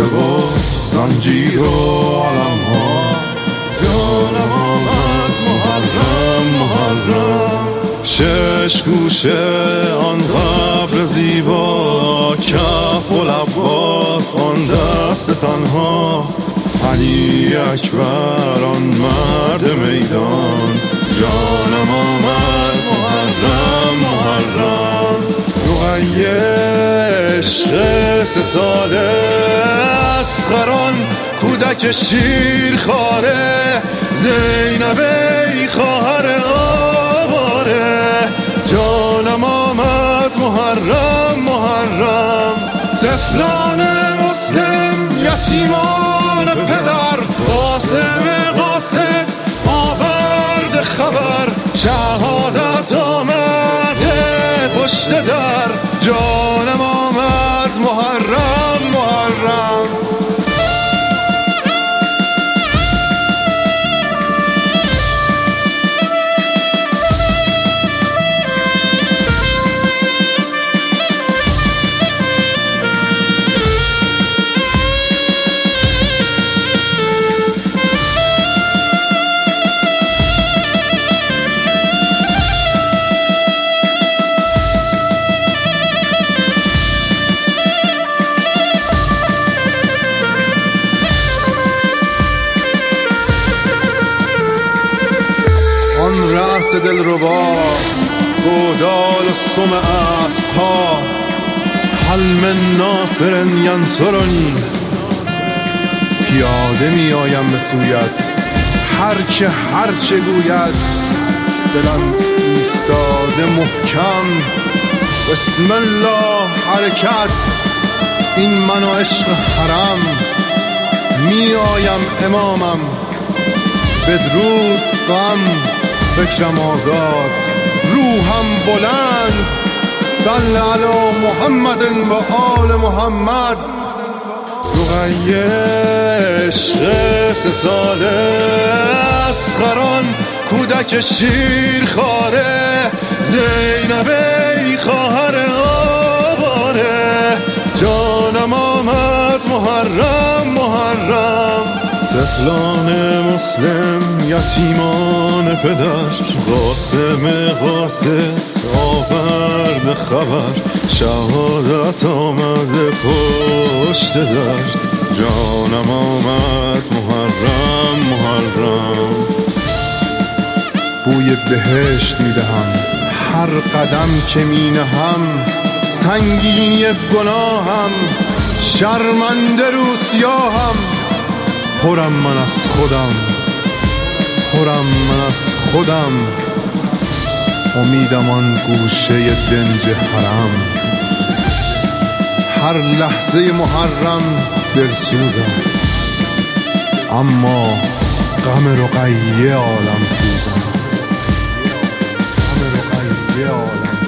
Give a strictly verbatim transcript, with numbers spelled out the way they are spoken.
و زنجیر و علم ها. جانم آمد محرم محرم، شش گوشه آن قبر زیبا، کف و لباس آن دست تنها، علی اکبر آن مرد میدان. جانم آمد محرم محرم، رقیه عشق سه ساله، اسخران کودک شیر خاره، زینب ای خواهر آواره. جانم آمد محرم محرم، طفلان مسلم یتیمان پدر، قاسم قاصد آورد خبر، شهادت آمده پشت در. جانم آمد محرم محرم، آن رأس دلربا، گودال و سم اسبها، حلم ناصر ینصرنی. پیاده می آیم به سویت، هر که هر چه گوید، دلم ایستاده محکم. بسم الله حرکت، این من و عشق حرم. می آیم امامم، بدرود غم، فکرم آزاد، روحم بلند. صل علی محمد و آل محمد. رقیه عشق سه ساله، اسخران کودک شیر خاره، زینب ای خواهر آواره. جانم آمد محرم محرم، طفلان مسلم یتیمان پدر، قاسم قاصد آورد خبر، شهادت آمده پشت در. جانم آمد محرم محرم، بوی بهشت میدهم هر قدم که می نهم، سنگینی گناهم، شرمنده روسیاهم. پرم من از خودم، پرم من از خودم، امیدم آن گوشه دنج حرم. هر لحظه محرم دلسوزم، اما غم رقیه عالم سوزم، غم رقیه عالم